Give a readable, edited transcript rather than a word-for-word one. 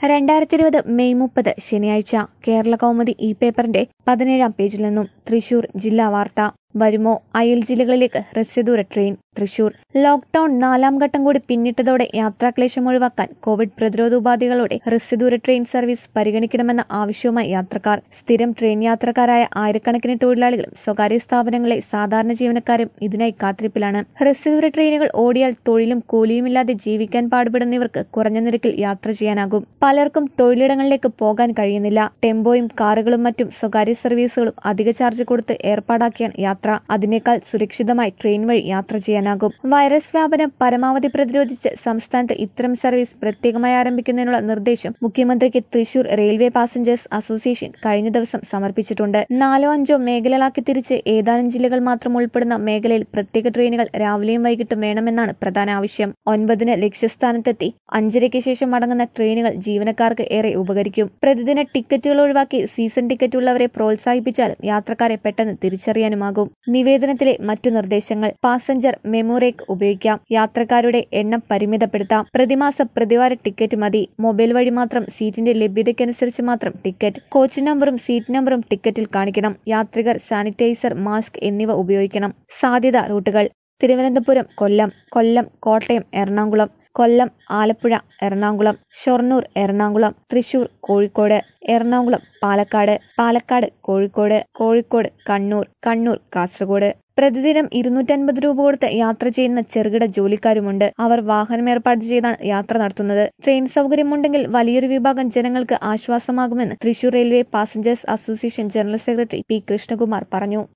2020 May 30 ശനിയാഴ്ച കേരള കൗമുദി ഈ പേപ്പറിന്റെ 17-ാം പേജിൽ നിന്നും തൃശൂർ ജില്ലാ വാർത്ത. വരുമോ അയൽ ജില്ലകളിലേക്ക് ഹ്രസ്വദൂര ട്രെയിൻ? തൃശൂർ. ലോക്ഡൌൺ 4-ാം ഘട്ടം കൂടി പിന്നിട്ടതോടെ യാത്രാക്ലേശം ഒഴിവാക്കാൻ കോവിഡ് പ്രതിരോധ ഉപാധികളോടെ ഹ്രസ്വദൂര ട്രെയിൻ സർവീസ് പരിഗണിക്കണമെന്ന ആവശ്യവുമായി യാത്രക്കാർ. സ്ഥിരം ട്രെയിൻ യാത്രക്കാരായ ആയിരക്കണക്കിന് തൊഴിലാളികളും സ്വകാര്യ സ്ഥാപനങ്ങളിലെ സാധാരണ ജീവനക്കാരും ഇതിനായി കാത്തിരിപ്പിലാണ്. ഹ്രസ്വദൂര ട്രെയിനുകൾ ഓടിയാൽ തൊഴിലും കൂലിയുമില്ലാതെ ജീവിക്കാൻ പാടുപെടുന്നവർക്ക് കുറഞ്ഞ നിരക്കിൽ യാത്ര ചെയ്യാനാകും. പലർക്കും തൊഴിലിടങ്ങളിലേക്ക് പോകാൻ കഴിയുന്നില്ല. ടെമ്പോയും കാറുകളും മറ്റും സ്വകാര്യ സർവീസുകളും അധിക ചാർജ് കൊടുത്ത് ഏർപ്പാടാക്കിയാണ് യാത്ര. അതിനേക്കാൾ സുരക്ഷിതമായി ട്രെയിൻ വഴി യാത്ര ചെയ്യാനാകും. വൈറസ് വ്യാപനം പരമാവധി പ്രതിരോധിച്ച് സംസ്ഥാനത്ത് ഇത്തരം സർവീസ് പ്രത്യേകമായി ആരംഭിക്കുന്നതിനുള്ള നിർദ്ദേശം മുഖ്യമന്ത്രിക്ക് തൃശൂർ റെയിൽവേ പാസഞ്ചേഴ്സ് അസോസിയേഷൻ കഴിഞ്ഞ ദിവസം സമർപ്പിച്ചിട്ടുണ്ട്. 4-5 മേഖലകളാക്കി തിരിച്ച് ഏതാനും ജില്ലകൾ മാത്രം ഉൾപ്പെടുന്ന മേഖലയിൽ പ്രത്യേക ട്രെയിനുകൾ രാവിലെയും വൈകിട്ടും വേണമെന്നാണ് പ്രധാന ആവശ്യം. 9-ന് ലക്ഷ്യസ്ഥാനത്തെത്തി 5:30 ശേഷം മടങ്ങുന്ന ട്രെയിനുകൾ ജീവനക്കാർക്ക് ഏറെ ഉപകരിക്കും. പ്രതിദിന ടിക്കറ്റുകൾ ഒഴിവാക്കി സീസൺ ടിക്കറ്റ് ഉള്ളവരെ പ്രോത്സാഹിപ്പിച്ചാലും യാത്രക്കാരെ പെട്ടെന്ന് തിരിച്ചറിയാനുമാകും. നിവേദനത്തിലെ മറ്റു നിർദ്ദേശങ്ങൾ: പാസഞ്ചർ മെമ്മോറേക്ക് ഉപയോഗിക്കാം. യാത്രക്കാരുടെ എണ്ണം പരിമിതപ്പെടുത്താം. പ്രതിമാസ പ്രതിവാര ടിക്കറ്റ് മതി. മൊബൈൽ വഴി മാത്രം. സീറ്റിന്റെ ലഭ്യതയ്ക്കനുസരിച്ച് മാത്രം ടിക്കറ്റ്. കോച്ച് നമ്പറും സീറ്റ് നമ്പറും ടിക്കറ്റിൽ കാണിക്കണം. യാത്രികർ സാനിറ്റൈസർ, മാസ്ക് എന്നിവ ഉപയോഗിക്കണം. സാധ്യതാ റൂട്ടുകൾ: തിരുവനന്തപുരം കൊല്ലം, കൊല്ലം കോട്ടയം എറണാകുളം, കൊല്ലം ആലപ്പുഴ എറണാകുളം, ഷൊർണൂർ എറണാകുളം, തൃശൂർ കോഴിക്കോട്, എറണാകുളം പാലക്കാട്, പാലക്കാട് കോഴിക്കോട്, കോഴിക്കോട് കണ്ണൂർ, കണ്ണൂർ കാസർഗോഡ്. പ്രതിദിനം 250 രൂപ കൊടുത്ത് യാത്ര ചെയ്യുന്ന ചെറുകിട ജോലിക്കാരുമുണ്ട്. അവർ വാഹനം ഏർപ്പാട് ചെയ്താണ് യാത്ര നടത്തുന്നത്. ട്രെയിൻ സൗകര്യമുണ്ടെങ്കിൽ വലിയൊരു വിഭാഗം ജനങ്ങൾക്ക് ആശ്വാസമാകുമെന്ന് Thrissur railway passengers association general secretary P. Krishnakumar പറഞ്ഞു.